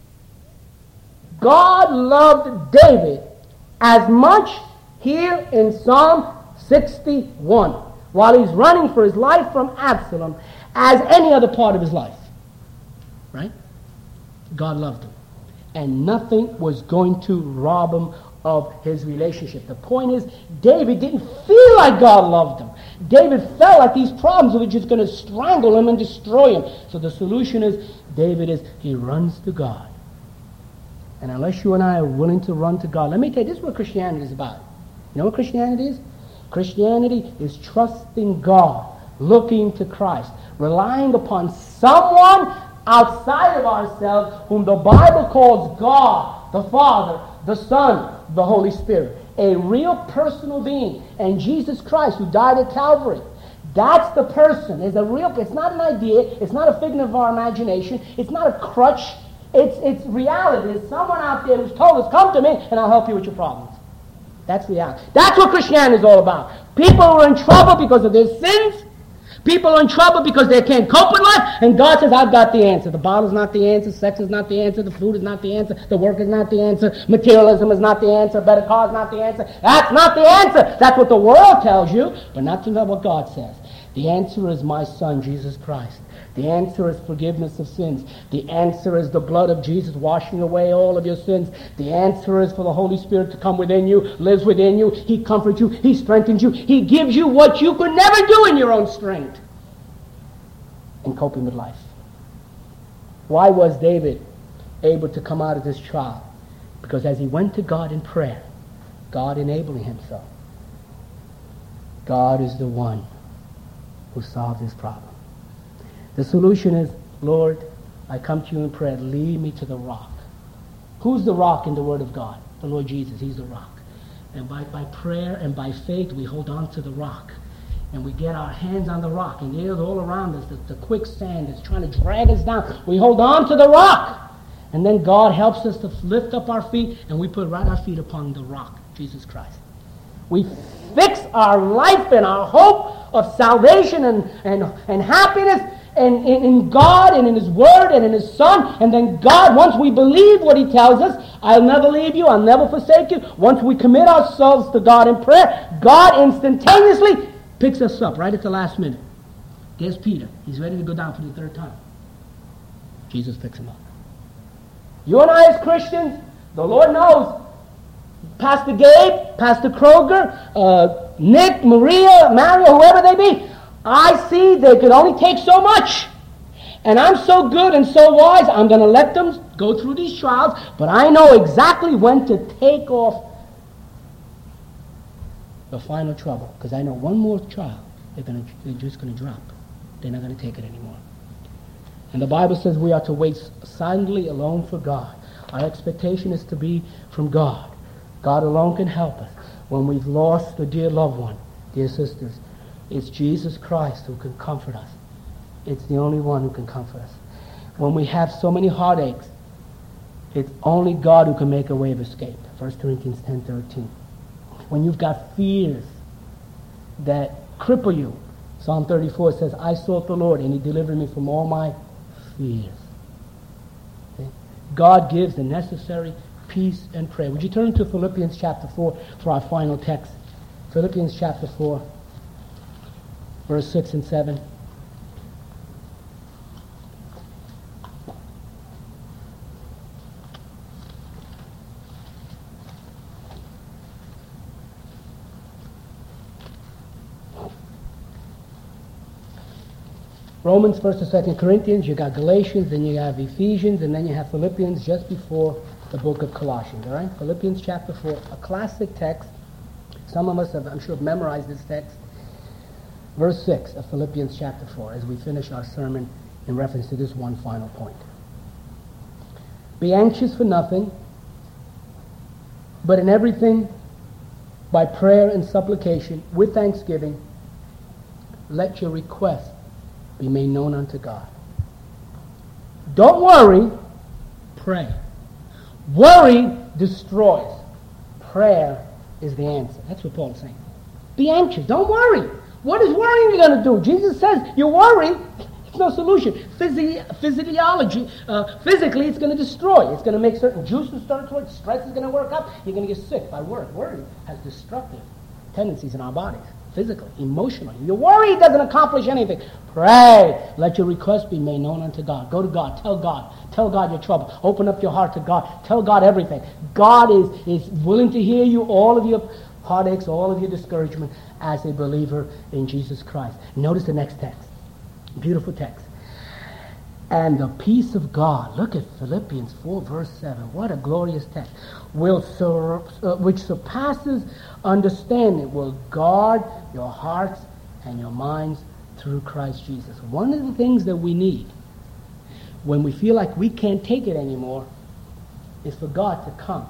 God loved David as much here in Psalm 61 while he's running for his life from Absalom as any other part of his life. Right? God loved him. and nothing was going to rob him of his relationship. The point is, David didn't feel like God loved him. David felt like these problems were just going to strangle him and destroy him. So the solution is, he runs to God. And unless you and I are willing to run to God, let me tell you, this is what Christianity is about. You know what Christianity is? Christianity is trusting God, looking to Christ, relying upon someone outside of ourselves whom the Bible calls God, the Father, the Son, the Holy Spirit. A real personal being. And Jesus Christ, who died at Calvary. That's the person. It's not an idea. It's not a figment of our imagination. It's not a crutch. It's reality. There's someone out there who's told us, come to me and I'll help you with your problems. That's reality. That's what Christianity is all about. People are in trouble because of their sins. People are in trouble because they can't cope with life, and God says, I've got the answer. The bottle's not the answer, sex is not the answer, the food is not the answer, the work is not the answer, materialism is not the answer, better car is not the answer. That's not the answer. That's what the world tells you, but not what God says. The answer is my Son, Jesus Christ. The answer is forgiveness of sins. The answer is the blood of Jesus washing away all of your sins. The answer is for the Holy Spirit to come within you, lives within you. He comforts you. He strengthens you. He gives you what you could never do in your own strength in coping with life. Why was David able to come out of this trial? Because as he went to God in prayer, God enabling him so. God is the one who solves this problem. The solution is, Lord, I come to you in prayer. Lead me to the rock. Who's the rock in the Word of God? The Lord Jesus. He's the rock. And by prayer and by faith, we hold on to the rock. And we get our hands on the rock. And there's all around us the quicksand that's trying to drag us down. We hold on to the rock. And then God helps us to lift up our feet. And we put right our feet upon the rock, Jesus Christ. We fix our life and our hope of salvation and happiness and in God and in His Word and in His Son. And then God, once we believe what He tells us, I'll never leave you, I'll never forsake you. Once we commit ourselves to God in prayer, God instantaneously picks us up right at the last minute. There's Peter. He's ready to go down for the third time. Jesus picks him up. You and I as Christians, the Lord knows, Pastor Gabe, Pastor Kroger, Nick, Maria, Mario, whoever they be, I see they could only take so much. And I'm so good and so wise, I'm going to let them go through these trials, but I know exactly when to take off the final trouble. Because I know one more trial, they're just going to drop. They're not going to take it anymore. And the Bible says we are to wait silently alone for God. Our expectation is to be from God. God alone can help us. When we've lost a dear loved one, dear sisters, it's Jesus Christ who can comfort us. It's the only one who can comfort us. When we have so many heartaches, it's only God who can make a way of escape. 1 Corinthians 10:13. When you've got fears that cripple you, Psalm 34 says, I sought the Lord and He delivered me from all my fears. Okay? God gives the necessary peace and prayer. Would you turn to Philippians chapter 4 for our final text? Philippians chapter 4, verse 6 and 7. Romans, 1st and 2nd Corinthians, you got Galatians, then you have Ephesians, and then you have Philippians just before the book of Colossians, all right? Philippians chapter 4, a classic text. Some of us have, I'm sure, memorized this text. Verse 6 of Philippians chapter 4, as we finish our sermon in reference to this one final point. Be anxious for nothing, but in everything, by prayer and supplication, with thanksgiving, let your requests be made known unto God. Don't worry, pray. Worry destroys. Prayer is the answer. That's what Paul is saying. Be anxious. Don't worry. What is worrying going to do? Jesus says, you worry, it's no solution. Physically, it's going to destroy. It's going to make certain juices start to work. Stress is going to work up. You're going to get sick by worry. Worry has destructive tendencies in our bodies. physically, emotionally. Your worry doesn't accomplish anything. Pray. Let your request be made known unto God. Go to God. Tell God. Tell God your trouble. Open up your heart to God. Tell God everything. God is willing to hear you, all of your heartaches, all of your discouragement as a believer in Jesus Christ. Notice the next text. Beautiful text. And the peace of God, look at Philippians 4 verse 7. What a glorious text. Which surpasses understanding, will guard your hearts and your minds through Christ Jesus. One of the things that we need when we feel like we can't take it anymore is for God to come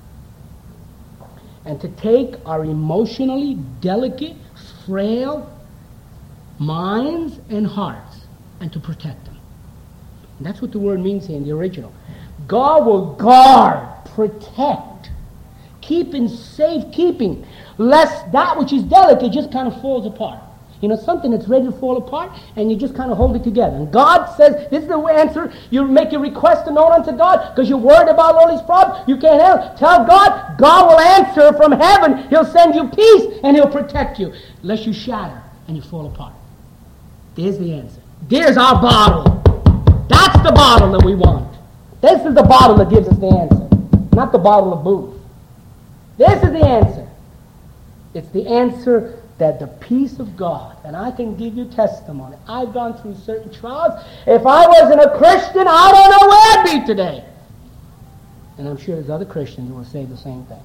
and to take our emotionally delicate, frail minds and hearts and to protect them. And that's what the word means here in the original. God will guard, protect, keep in safekeeping, lest that which is delicate just kind of falls apart. You know, something that's ready to fall apart, and you just kind of hold it together. And God says, this is the answer. You make your request known unto God because you're worried about all these problems. You can't handle it. Tell God. God will answer from heaven. He'll send you peace, and He'll protect you, lest you shatter and you fall apart. There's the answer. There's our bottle. That's the bottle that we want. This is the bottle that gives us the answer, not the bottle of booze. This is the answer. It's the answer that the peace of God, and I can give you testimony. I've gone through certain trials. If I wasn't a Christian, I don't know where I'd be today. And I'm sure there's other Christians who will say the same thing.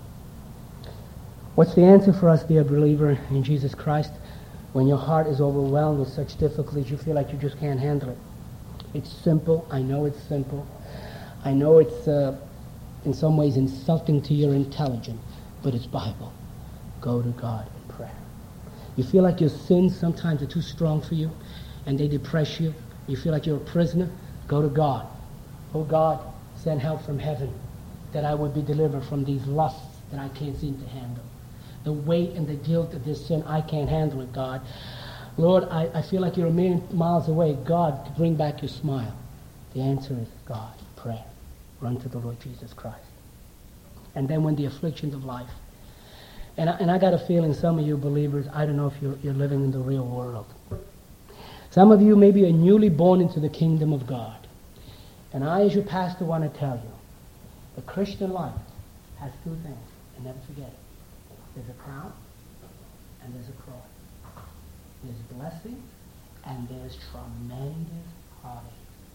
What's the answer for us, dear believer in Jesus Christ, when your heart is overwhelmed with such difficulties, you feel like you just can't handle it? It's simple. I know it's simple. I know it's in some ways insulting to your intelligence, but it's Bible. Go to God in prayer. You feel like your sins sometimes are too strong for you and they depress you. You feel like you're a prisoner. Go to God. Oh God, send help from heaven that I would be delivered from these lusts that I can't seem to handle. The weight and the guilt of this sin, I can't handle it, God. Lord, I feel like you're a million miles away. God, to bring back your smile. The answer is God, prayer. Run to the Lord Jesus Christ. And then when the afflictions of life, and I got a feeling some of you believers, I don't know if you're living in the real world. Some of you maybe are newly born into the kingdom of God. And I, as your pastor, want to tell you, the Christian life has two things, and never forget it. There's a crown, and there's a cross. There's blessing, and there's tremendous heartache.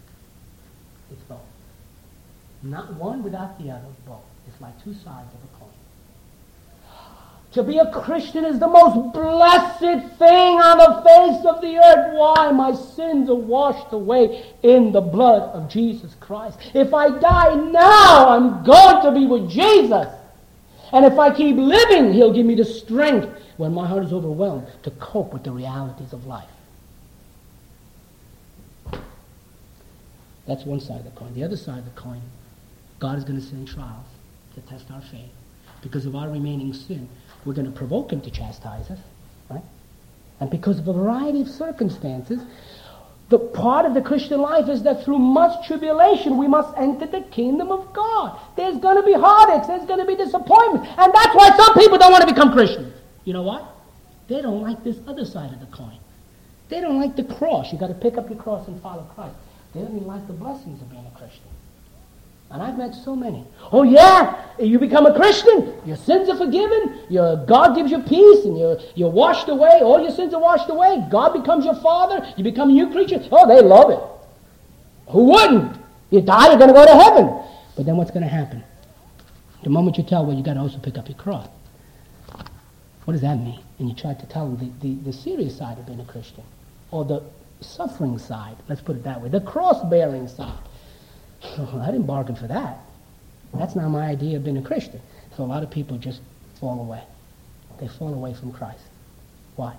It's both. Not one without the other, both. It's like two sides of a coin. To be a Christian is the most blessed thing on the face of the earth. Why? My sins are washed away in the blood of Jesus Christ. If I die now, I'm going to be with Jesus. And if I keep living, He'll give me the strength when my heart is overwhelmed to cope with the realities of life. That's one side of the coin. The other side of the coin, God is going to send trials to test our faith. Because of our remaining sin, we're going to provoke Him to chastise us, right? And because of a variety of circumstances, the part of the Christian life is that through much tribulation, we must enter the kingdom of God. There's going to be heartaches, there's going to be disappointments, and that's why some people don't want to become Christians. You know what? They don't like this other side of the coin. They don't like the cross. You got to pick up your cross and follow Christ. They don't even like the blessings of being a Christian. And I've met so many. Oh yeah, you become a Christian, your sins are forgiven, God gives you peace, and you're washed away, all your sins are washed away, God becomes your Father, you become a new creature. Oh, they love it. Who wouldn't? You die, you're going to go to heaven. But then what's going to happen? The moment you tell, well, you got to also pick up your cross. What does that mean? And you try to tell them the serious side of being a Christian, or the suffering side, let's put it that way, the cross-bearing side. I didn't bargain for that. That's not my idea of being a Christian. So a lot of people just fall away. They fall away from Christ. Why?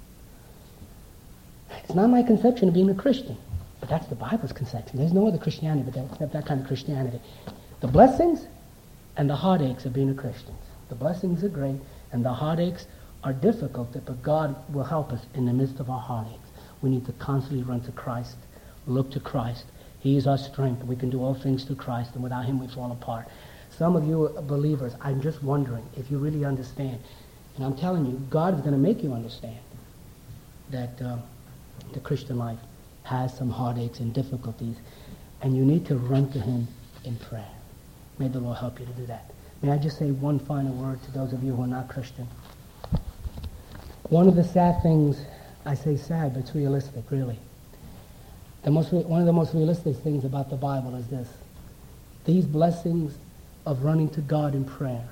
It's not my conception of being a Christian, but that's the Bible's conception. There's no other Christianity but that kind of Christianity. The blessings and the heartaches of being a Christian. The blessings are great, and the heartaches are difficult, but God will help us in the midst of our heartaches. We need to constantly run to Christ, look to Christ. He is our strength. We can do all things through Christ, and without Him we fall apart. Some of you believers, I'm just wondering if you really understand. And I'm telling you, God is going to make you understand that the Christian life has some heartaches and difficulties, and you need to run to him in prayer. May the Lord help you to do that. May I just say one final word to those of you who are not Christian? One of the sad things, I say sad, but it's realistic, really. One of the most realistic things about the Bible is this. These blessings of running to God in prayer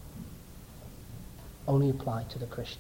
only apply to the Christian.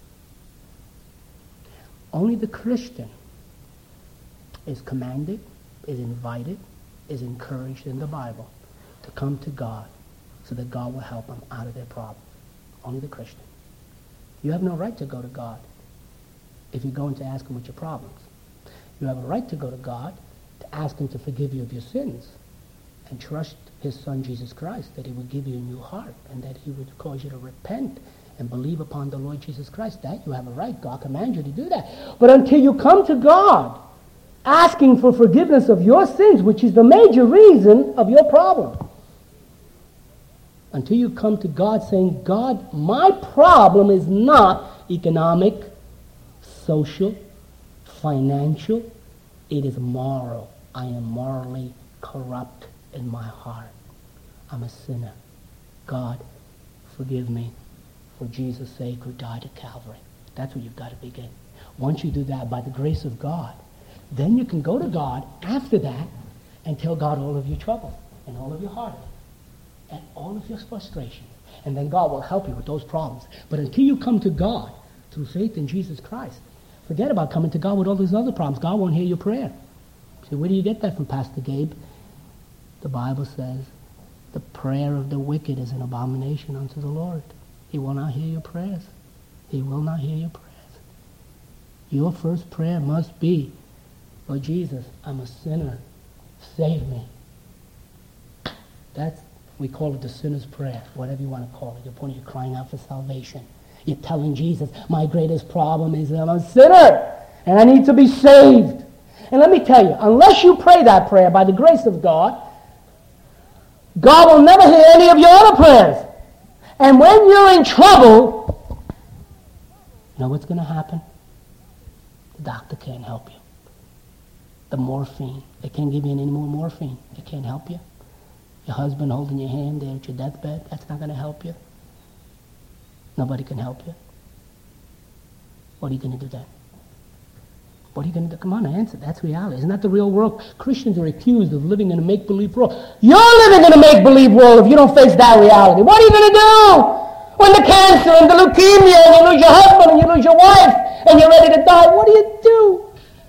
Only the Christian is commanded, is invited, is encouraged in the Bible to come to God so that God will help them out of their problem. Only the Christian. You have no right to go to God if you're going to ask him with your problems. You have a right to go to God to ask him to forgive you of your sins and trust his Son, Jesus Christ, that he would give you a new heart and that he would cause you to repent and believe upon the Lord Jesus Christ. That you have a right. God commands you to do that. But until you come to God asking for forgiveness of your sins, which is the major reason of your problem, until you come to God saying, God, my problem is not economic, social, financial, it is moral. I am morally corrupt in my heart. I'm a sinner. God, forgive me for Jesus' sake who died at Calvary. That's where you've got to begin. Once you do that by the grace of God, then you can go to God after that and tell God all of your troubles and all of your heartache and all of your frustrations. And then God will help you with those problems. But until you come to God through faith in Jesus Christ, forget about coming to God with all these other problems. God won't hear your prayer. So where do you get that from, Pastor Gabe? The Bible says the prayer of the wicked is an abomination unto the Lord. He will not hear your prayers. He will not hear your prayers. Your first prayer must be, Lord Jesus, I'm a sinner. Save me. We call it the sinner's prayer, whatever you want to call it. You're crying out for salvation. You're telling Jesus, my greatest problem is I'm a sinner and I need to be saved. And let me tell you, unless you pray that prayer by the grace of God, God will never hear any of your other prayers. And when you're in trouble, you know what's going to happen? The doctor can't help you. The morphine, they can't give you any more morphine. They can't help you. Your husband holding your hand there at your deathbed, that's not going to help you. Nobody can help you. What are you going to do then? What are you going to do? Come on, answer. That's reality. Isn't that the real world? Christians are accused of living in a make-believe world. You're living in a make-believe world if you don't face that reality. What are you going to do when the cancer and the leukemia and you lose your husband and you lose your wife and you're ready to die? What do you do?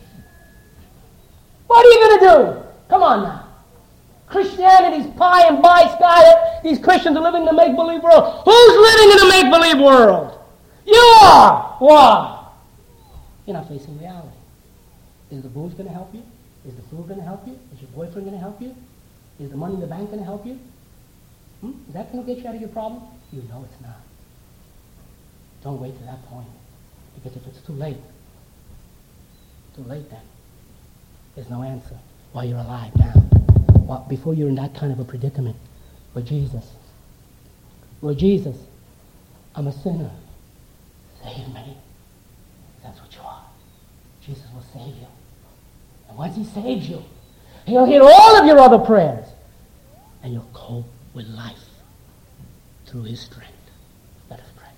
What are you going to do? Come on now. Christianity's pie and buy sky. These Christians are living in a make-believe world. Who's living in a make-believe world? You are. Why? You're not facing reality. Is the booze going to help you? Is the food going to help you? Is your boyfriend going to help you? Is the money in the bank going to help you? Is that going to get you out of your problem? You know it's not. Don't wait to that point. Because if it's too late then, there's no answer while you're alive now. Before you're in that kind of a predicament. Lord Jesus, I'm a sinner. Save me. That's what you are. Jesus will save you. And once he saves you, he'll hear all of your other prayers. And you'll cope with life through his strength. Let us pray.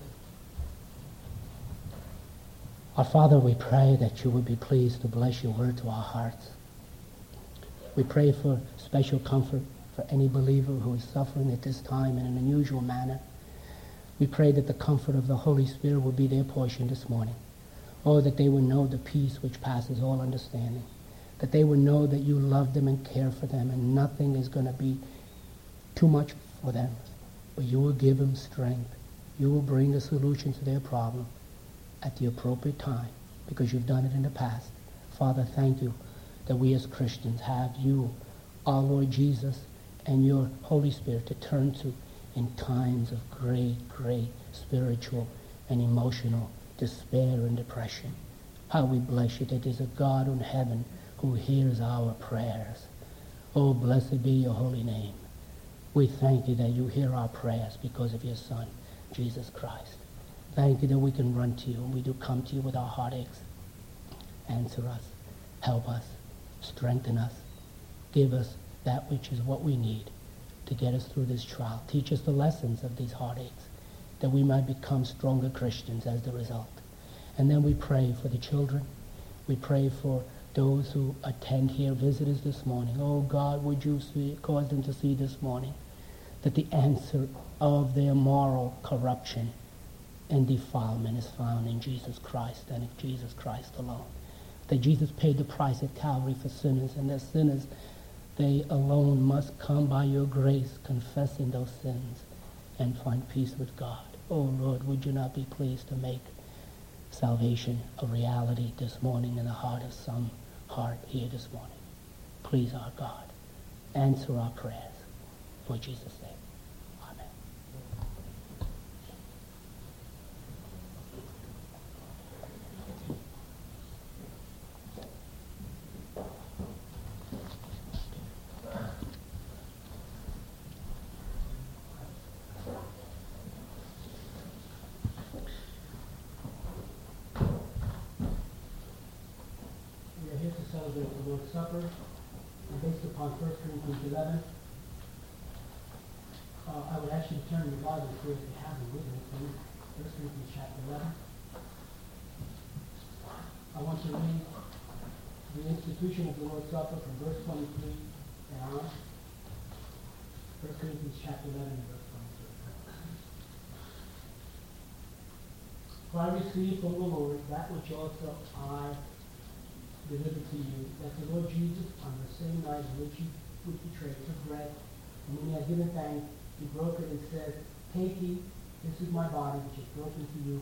Our Father, we pray that you would be pleased to bless your word to our hearts. We pray for special comfort for any believer who is suffering at this time in an unusual manner. We pray that the comfort of the Holy Spirit will be their portion this morning. Oh, that they would know the peace which passes all understanding. That they would know that you love them and care for them and nothing is going to be too much for them. But you will give them strength. You will bring a solution to their problem at the appropriate time because you've done it in the past. Father, thank you that we as Christians have you, our Lord Jesus, and your Holy Spirit to turn to in times of great, great spiritual and emotional despair and depression. How we bless you that there's a God in heaven who hears our prayers. Oh, blessed be your holy name. We thank you that you hear our prayers because of your Son, Jesus Christ. Thank you that we can run to you, and we do come to you with our heartaches. Answer us, help us, strengthen us, give us that which is what we need to get us through this trial. Teach us the lessons of these heartaches, that we might become stronger Christians as the result. And then we pray for the children. We pray for those who attend here, visitors this morning. Oh God, would you cause them to see this morning that the answer of their moral corruption and defilement is found in Jesus Christ and in Jesus Christ alone. That Jesus paid the price at Calvary for sinners, and that sinners, they alone must come by your grace, confessing those sins, and find peace with God. Oh Lord, would you not be pleased to make salvation a reality this morning in the heart of some heart here this morning. Please, our God, answer our prayers. For Jesus' sake. Amen. We are here to celebrate the Lord's Supper, and based upon 1 Corinthians 11, I would actually turn the Bible to it if you haven't with it. 1 Corinthians chapter 11. I want to read the institution of the Lord's Supper from verse 23 and on. 1 Corinthians chapter 11 and verse 23. For I received from the Lord that which also I delivered to you, that the Lord Jesus, on the same night in which he was betrayed, took bread, and when he had given thanks, he broke it and said, Take ye, this is my body, which is broken for you.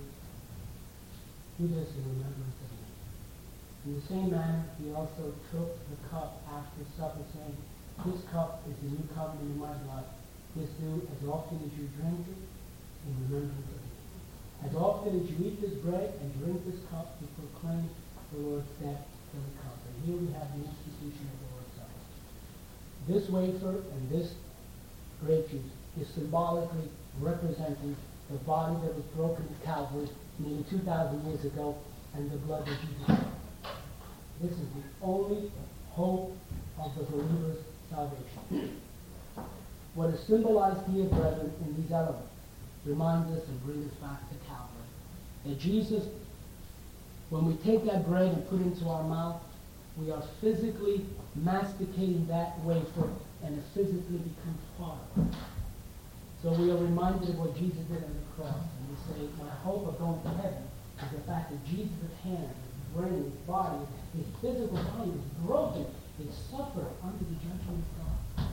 Do this in remembrance of me. In the same manner, he also took the cup after supper, saying, This cup is the new covenant in my blood. This do as often as you drink it in remembrance of me. As often as you eat this bread and drink this cup, you proclaim the Lord's death till he comes. And here we have the institution of the Lord's Supper. This wafer and this grape juice is symbolically representing the body that was broken at Calvary nearly 2,000 years ago and the blood that Jesus shed. This is the only hope of the believer's salvation. What is symbolized here, brethren, in these elements reminds us and brings us back to Calvary. That Jesus, when we take that bread and put it into our mouth, we are physically masticating that wafer and it physically becomes part of it. So we are reminded of what Jesus did on the cross. And we say, my hope of going to heaven is the fact that Jesus' hands, his brain, his body, his physical body was broken. He suffered under the judgment of God.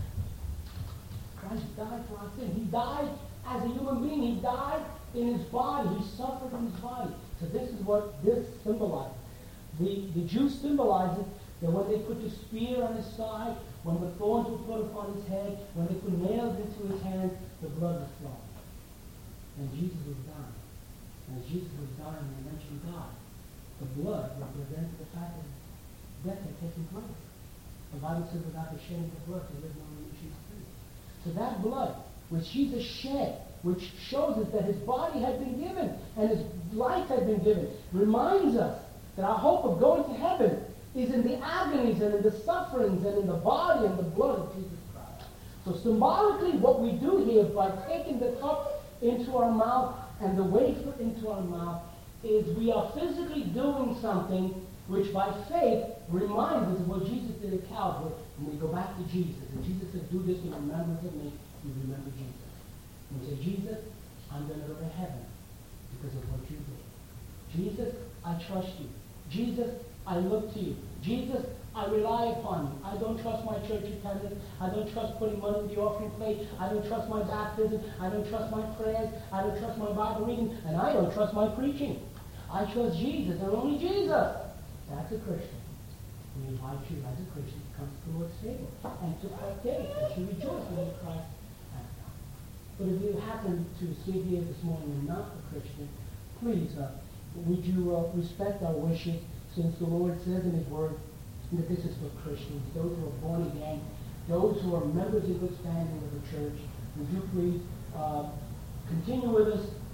Christ died for our sin. He died as a human being. He died in his body. He suffered in his body. So this is what this symbolizes. The Jews symbolize it that when they put the spear on his side, when the thorns were put upon his head, when they put nails into his hands, the blood was flowing. And Jesus was dying. And as Jesus was dying and eventually died, the blood represented the fact that death had taken place. The Bible says without the shedding of blood, there is no remission of sin. So that blood, which Jesus shed, which shows us that his body had been given and his life had been given, reminds us that our hope of going to heaven is in the agonies and in the sufferings and in the body and the blood of Jesus Christ. So symbolically, what we do here by taking the cup into our mouth and the wafer into our mouth is we are physically doing something which by faith reminds us of what Jesus did at Calvary. And we go back to Jesus. And Jesus said, do this in remembrance of me. You remember Jesus. And we say, Jesus, I'm going to go to heaven because of what you did. Jesus, I trust you. Jesus, I look to you. Jesus, I rely upon you. I don't trust my church attendance. I don't trust putting money in the offering plate. I don't trust my baptism. I don't trust my prayers. I don't trust my Bible reading. And I don't trust my preaching. I trust Jesus and only Jesus. That's a Christian. We invite you as a Christian to come to the Lord's table and to partake and to rejoice in what Christ has done. But if you happen to sit here this morning and not a Christian, please, would you respect our wishes, since the Lord says in his word that this is for Christians, those who are born again, those who are members in good standing with the church. Would you please continue with us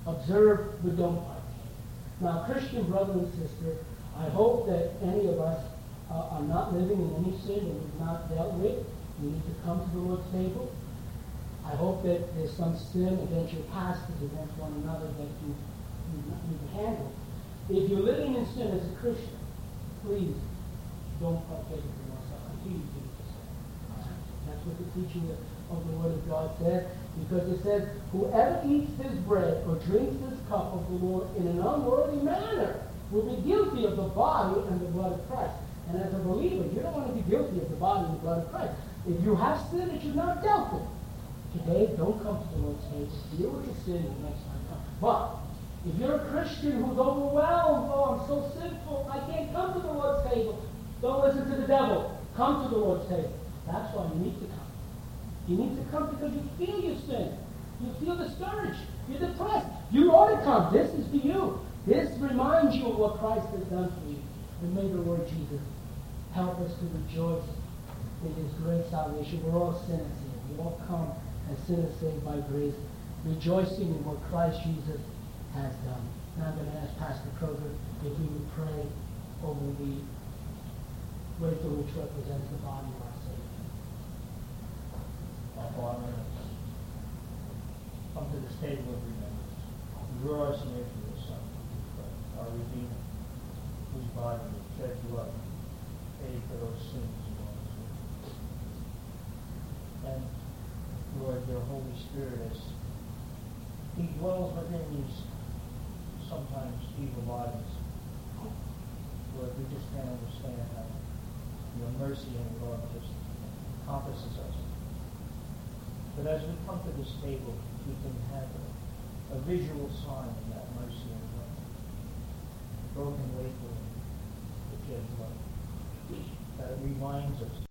Observe, but don't partake. Now, Christian brother and sister, I hope that any of us are not living in any sin that we've not dealt with. We need to come to the Lord's table. I hope that there's some sin against your pastors, against one another that you need to handle. If you're living in sin as a Christian, please don't partake of the Lord's Supper until you do this. That's what the teaching of the Word of God says, because it says, whoever eats this bread or drinks this cup of the Lord in an unworthy manner will be guilty of the body and the blood of Christ. And as a believer, you don't want to be guilty of the body and the blood of Christ. If you have sin that you've not dealt with, today, don't come to the Lord's table. Deal with your sin the next time you come. But if you're a Christian who's overwhelmed, oh, I'm so sinful, I can't come to the Lord's table. Don't listen to the devil. Come to the Lord's table. That's why you need to come. You need to come because you feel your sin. You feel discouraged. You're depressed. You ought to come. This is for you. This reminds you of what Christ has done for you. And may the Lord Jesus help us to rejoice in His great salvation. We're all sinners here. We all come as sinners saved by grace, rejoicing in what Christ Jesus has done. Now I'm going to ask Pastor Kroger if he would pray over the wafer which represents the body of our Savior. Our Father, come to this table of remembrance. Draw us near to your Son, our Redeemer, whose body was shed blood, paid for those sins of ours. And Lord, your Holy Spirit, as He dwells within these sometimes evil bodies, Lord, we just can't understand how your mercy and love just encompasses us. But as we come to this table, we can have a visual sign of that mercy and love. Broken wafer, the shed blood. That reminds us